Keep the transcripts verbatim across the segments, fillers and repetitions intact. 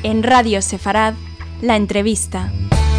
En Radio Sefarad, la entrevista.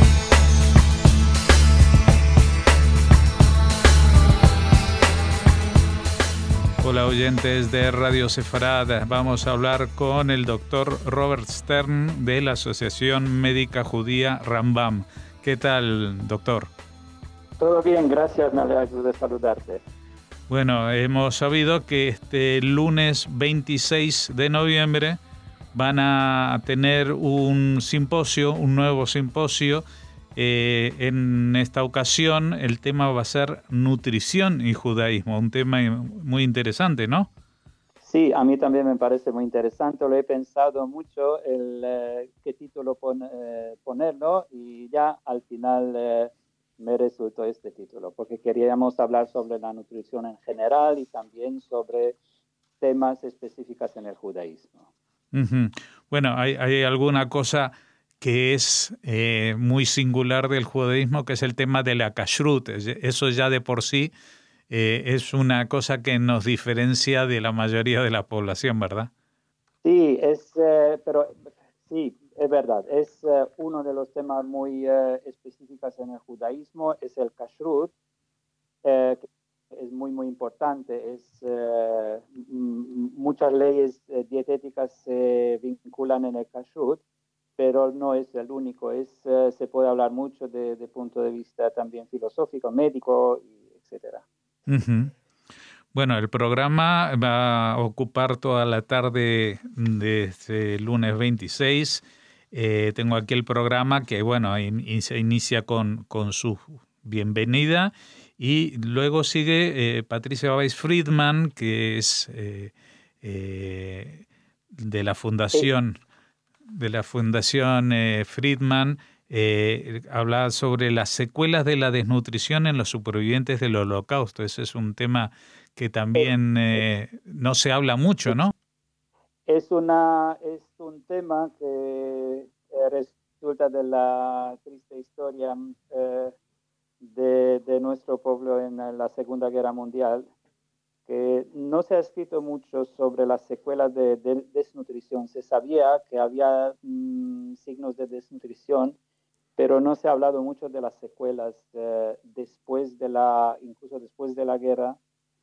Hola oyentes de Radio Sefarad, vamos a hablar con el doctor Robert Stern de la Asociación Médica Judía Rambam. ¿Qué tal, doctor? Todo bien, gracias, me alegro de saludarte. Bueno, hemos sabido que este lunes veintiséis de noviembre van a tener un simposio, un nuevo simposio. Eh, en esta ocasión el tema va a ser nutrición y judaísmo, un tema muy interesante, ¿no? Sí, a mí también me parece muy interesante, lo he pensado mucho el eh, qué título pon, eh, ponerlo y ya al final eh, me resultó este título, porque queríamos hablar sobre la nutrición en general y también sobre temas específicos en el judaísmo. Uh-huh. Bueno, hay, hay alguna cosa que es eh, muy singular del judaísmo, que es el tema de la kashrut. Eso ya de por sí eh, es una cosa que nos diferencia de la mayoría de la población, ¿verdad? Sí, es, eh, pero sí, es verdad. Es eh, uno de los temas muy eh, específicos en el judaísmo, es el kashrut, eh, que es muy, muy importante. Es, eh, m- muchas leyes eh, dietéticas se vinculan en el kashrut, pero no es el único. Es, eh, se puede hablar mucho de, de punto de vista también filosófico, médico, y etcétera. Uh-huh. Bueno, el programa va a ocupar toda la tarde de este lunes veintiséis. Eh, tengo aquí el programa que, bueno, in, se inicia con, con su bienvenida y luego sigue eh, Patricia Weiss-Friedman, que es eh, eh, de la fundación, de la fundación eh, Friedman. Eh, habla sobre las secuelas de la desnutrición en los supervivientes del Holocausto. Ese es un tema que también eh, no se habla mucho, ¿no? Es, una, es un tema que eh, resulta de la triste historia eh, de, de nuestro pueblo en la Segunda Guerra Mundial, que no se ha escrito mucho sobre las secuelas de, de desnutrición. Se sabía que había mmm, signos de desnutrición, pero no se ha hablado mucho de las secuelas eh, después de la, incluso después de la guerra.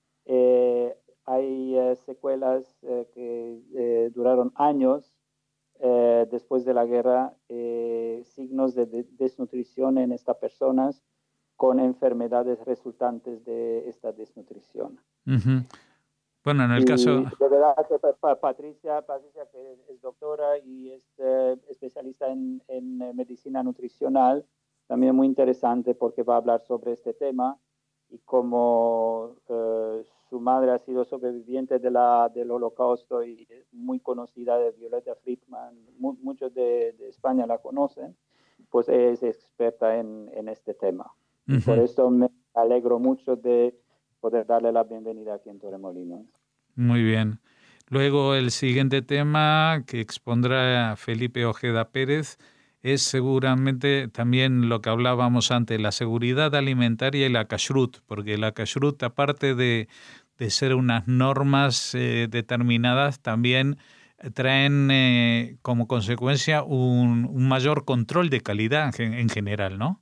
Eh, hay eh, secuelas eh, que eh, duraron años eh, después de la guerra, eh, signos de, de desnutrición en estas personas con enfermedades resultantes de esta desnutrición. Uh-huh. Bueno, en el y caso... de verdad que Patricia, Patricia que es doctora y es eh, especialista en, en medicina nutricional, también muy interesante porque va a hablar sobre este tema y cómo eh, su madre ha sido sobreviviente de la, del Holocausto y muy conocida, de Violeta Friedman, mu muchos de, de España la conocen, pues es experta en, en este tema. Uh-huh. Y por eso me alegro mucho de poder darle la bienvenida aquí en Torremolinos. Muy bien. Luego el siguiente tema que expondrá Felipe Ojeda Pérez es seguramente también lo que hablábamos antes, la seguridad alimentaria y la kashrut, porque la kashrut, aparte de, de ser unas normas eh, determinadas, también traen eh, como consecuencia un, un mayor control de calidad en, en general, ¿no?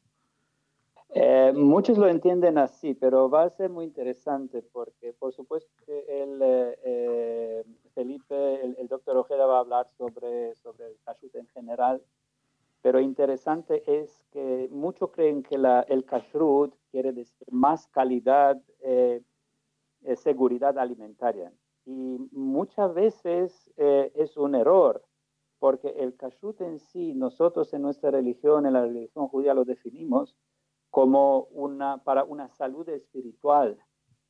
Eh, muchos lo entienden así, pero va a ser muy interesante porque, por supuesto, que el, eh, Felipe, el, el doctor Ojeda va a hablar sobre, sobre el kashrut en general, pero interesante es que muchos creen que la, el kashrut quiere decir más calidad, eh, eh, seguridad alimentaria. Y muchas veces eh, es un error, porque el kashrut en sí, nosotros en nuestra religión, en la religión judía, lo definimos como una, para una salud espiritual,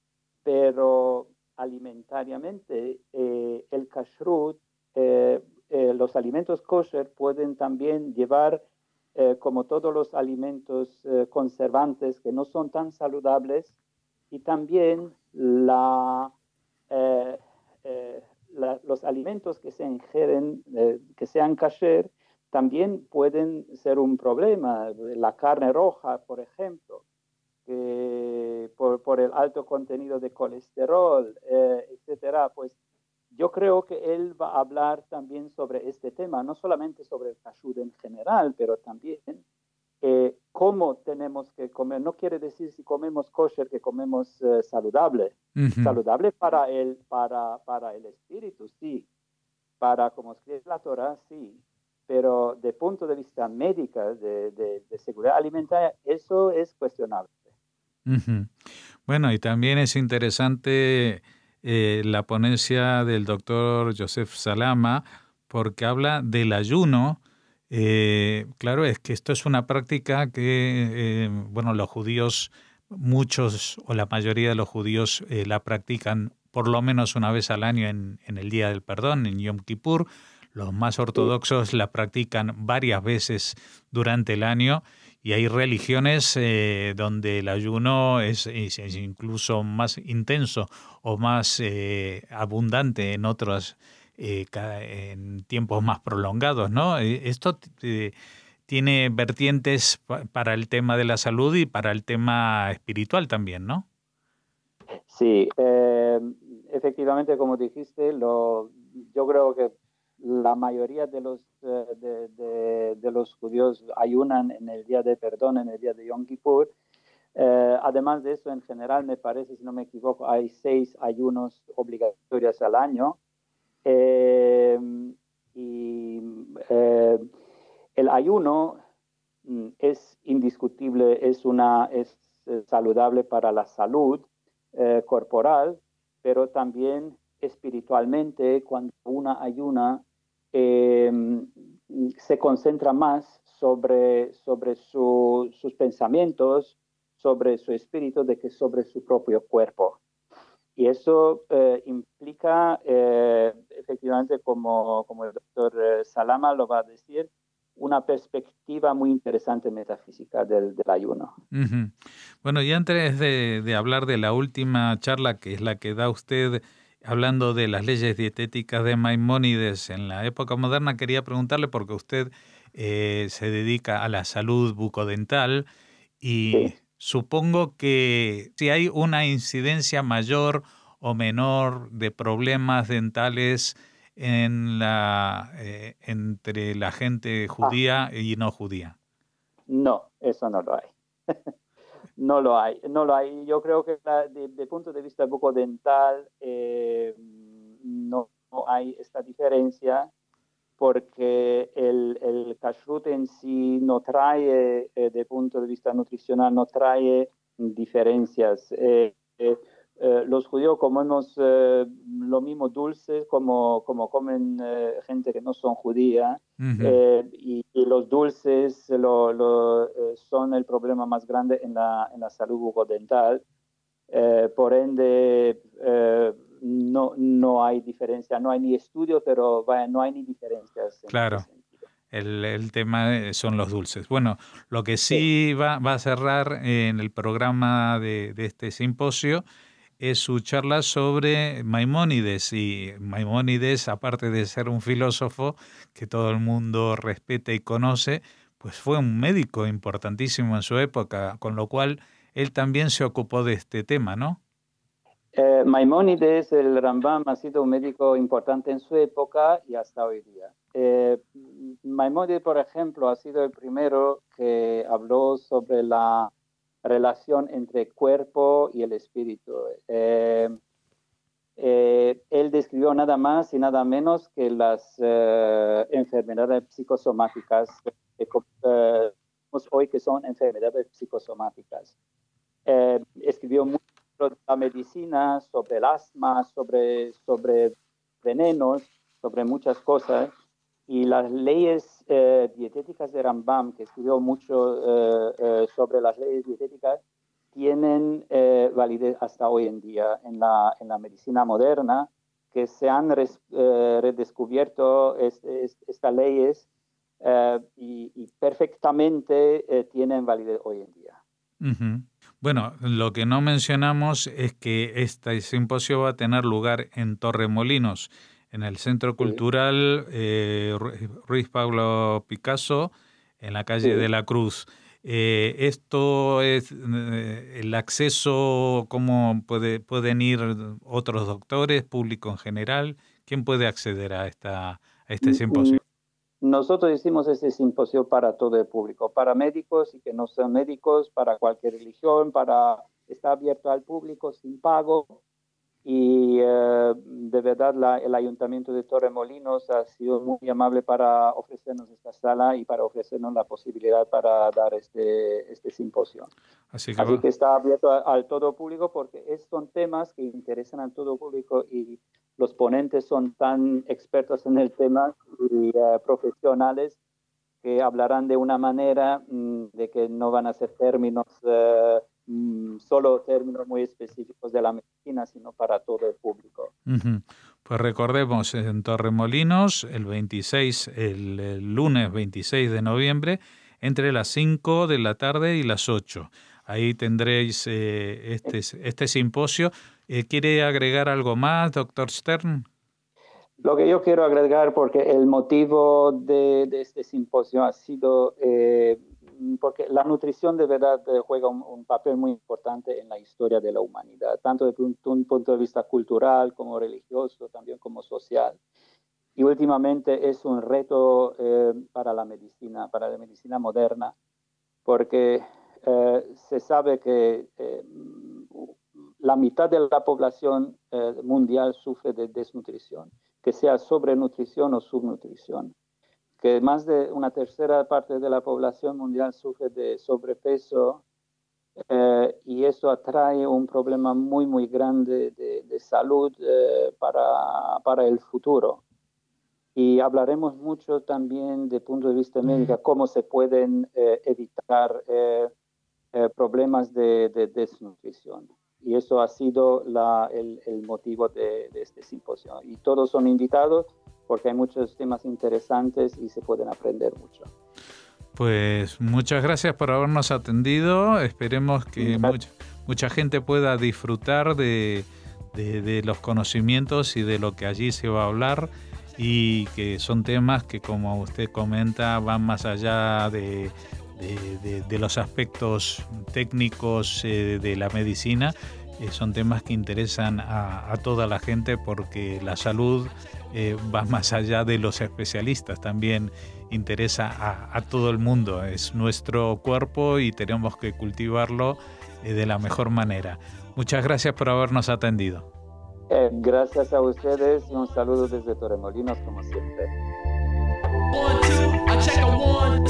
pero alimentariamente eh, el kashrut, eh, eh, los alimentos kosher pueden también llevar, eh, como todos los alimentos eh, conservantes que no son tan saludables, y también la, eh, eh, la, los alimentos que se ingieren, eh, que sean kasher, también pueden ser un problema. La carne roja, por ejemplo, que por, por el alto contenido de colesterol, eh, etcétera, pues yo creo que él va a hablar también sobre este tema, no solamente sobre el kashrut en general, pero también eh, cómo tenemos que comer. No quiere decir si comemos kosher que comemos eh, saludable. Uh-huh. Saludable para el, para, para el espíritu, sí. Para, como escribe la Torah, sí. Pero de punto de vista médico, de, de, de seguridad alimentaria, eso es cuestionable. Uh-huh. Bueno, y también es interesante eh, la ponencia del doctor Joseph Salama, porque habla del ayuno. Eh, claro, es que esto es una práctica que, eh, bueno, los judíos, muchos o la mayoría de los judíos eh, la practican por lo menos una vez al año en, en el Día del Perdón, en Yom Kippur. Los más ortodoxos la practican varias veces durante el año. Y hay religiones eh, donde el ayuno es, es, es incluso más intenso o más eh, abundante en otros, eh, en tiempos más prolongados, ¿no? Esto eh, tiene vertientes pa para el tema de la salud y para el tema espiritual también, ¿no? Sí, eh, efectivamente, como dijiste, lo, yo creo que la mayoría de los, uh, de, de, de los judíos ayunan en el día de perdón, en el día de Yom Kippur. Uh, además de eso, en general, me parece, si no me equivoco, hay seis ayunos obligatorios al año. Eh, y eh, el ayuno es indiscutible, es, una, es saludable para la salud eh, corporal, pero también espiritualmente, cuando una ayuna, eh, se concentra más sobre, sobre su, sus pensamientos, sobre su espíritu, de que sobre su propio cuerpo. Y eso eh, implica, eh, efectivamente, como, como el doctor Salama lo va a decir, una perspectiva muy interesante metafísica del, del ayuno. Uh-huh. Bueno, y antes de, de hablar de la última charla, que es la que da usted hablando de las leyes dietéticas de Maimónides en la época moderna, quería preguntarle, porque usted eh, se dedica a la salud bucodental y sí. Supongo que si hay una incidencia mayor o menor de problemas dentales en la, eh, entre la gente judía ah. y no judía. No, eso no lo hay. no lo hay, no lo hay. Yo creo que desde de punto de vista bucodental eh, no, no hay esta diferencia, porque el, el kashrut en sí no trae, eh, de punto de vista nutricional, no trae diferencias. Eh, eh, eh, los judíos comemos eh, lo mismo dulces como, como comen eh, gente que no son judía, uh-huh. eh, y, y los dulces lo, lo, eh, son el problema más grande en la, en la salud bucodental. Eh, por ende, eh, no, no hay diferencia, no hay ni estudio, pero vaya, no hay ni diferencias. Claro, el, el tema son los dulces. Bueno, lo que sí, sí. Va, va a cerrar en el programa de, de este simposio es su charla sobre Maimónides. Y Maimónides, aparte de ser un filósofo que todo el mundo respeta y conoce, pues fue un médico importantísimo en su época, con lo cual él también se ocupó de este tema, ¿no? Eh, Maimónides, el Rambam, ha sido un médico importante en su época y hasta hoy día. Eh, Maimónides, por ejemplo, ha sido el primero que habló sobre la relación entre el cuerpo y el espíritu. Eh, eh, él describió nada más y nada menos que las eh, enfermedades psicosomáticas que eh, hoy que son enfermedades psicosomáticas. Eh, escribió mucho sobre la medicina, sobre el asma, sobre, sobre venenos, sobre muchas cosas. Y las leyes eh, dietéticas de Rambam, que escribió mucho eh, eh, sobre las leyes dietéticas, tienen eh, validez hasta hoy en día en la, en la medicina moderna, que se han res, eh, redescubierto es, es, estas leyes eh, y, y perfectamente eh, tienen validez hoy en día. Uh-huh. Bueno, lo que no mencionamos es que este simposio va a tener lugar en Torremolinos, en el Centro sí. Cultural eh, Ruiz Pablo Picasso, en la calle sí. de la Cruz. Eh, esto es eh, el acceso, ¿cómo puede, pueden ir otros doctores, público en general? ¿Quién puede acceder a, esta, a este simposio? Nosotros hicimos este simposio para todo el público, para médicos y que no sean médicos, para cualquier religión, para está abierto al público sin pago. Y eh, de verdad la, el Ayuntamiento de Torremolinos ha sido muy amable para ofrecernos esta sala y para ofrecernos la posibilidad para dar este, este simposio. Así que, Así que está abierto al todo público porque es, son temas que interesan al todo público y los ponentes son tan expertos en el tema y uh, profesionales que hablarán de una manera mm, de que no van a ser términos... Uh, solo términos muy específicos de la medicina, sino para todo el público. Uh-huh. Pues recordemos, en Torremolinos, el veintiséis, el, el lunes veintiséis de noviembre, entre las cinco de la tarde y las ocho. Ahí tendréis eh, este, este simposio. Eh, ¿Quiere agregar algo más, doctor Stern? Lo que yo quiero agregar, porque el motivo de, de este simposio ha sido... Eh, porque la nutrición de verdad juega un, un papel muy importante en la historia de la humanidad, tanto desde un, un punto de vista cultural como religioso, también como social. Y últimamente es un reto eh, para la medicina, para la medicina moderna, porque eh, se sabe que eh, la mitad de la población eh, mundial sufre de desnutrición, que sea sobrenutrición o subnutrición, que más de una tercera parte de la población mundial sufre de sobrepeso eh, y eso atrae un problema muy, muy grande de, de salud eh, para, para el futuro. Y hablaremos mucho también de punto de vista médico, cómo se pueden eh, evitar eh, eh, problemas de, de desnutrición. Y eso ha sido la, el, el motivo de, de este simposio. Y todos son invitados, porque hay muchos temas interesantes y se pueden aprender mucho. Pues muchas gracias por habernos atendido. Esperemos que mucha, mucha gente pueda disfrutar de, de, de los conocimientos y de lo que allí se va a hablar, y que son temas que, como usted comenta, van más allá de, de, de, de los aspectos técnicos eh, de la medicina. Eh, son temas que interesan a, a toda la gente, porque la salud eh, va más allá de los especialistas, también interesa a, a todo el mundo. Es nuestro cuerpo y tenemos que cultivarlo eh, de la mejor manera. Muchas gracias por habernos atendido. Eh, gracias a ustedes y un saludo desde Torremolinos, como siempre. One, two, I check a one.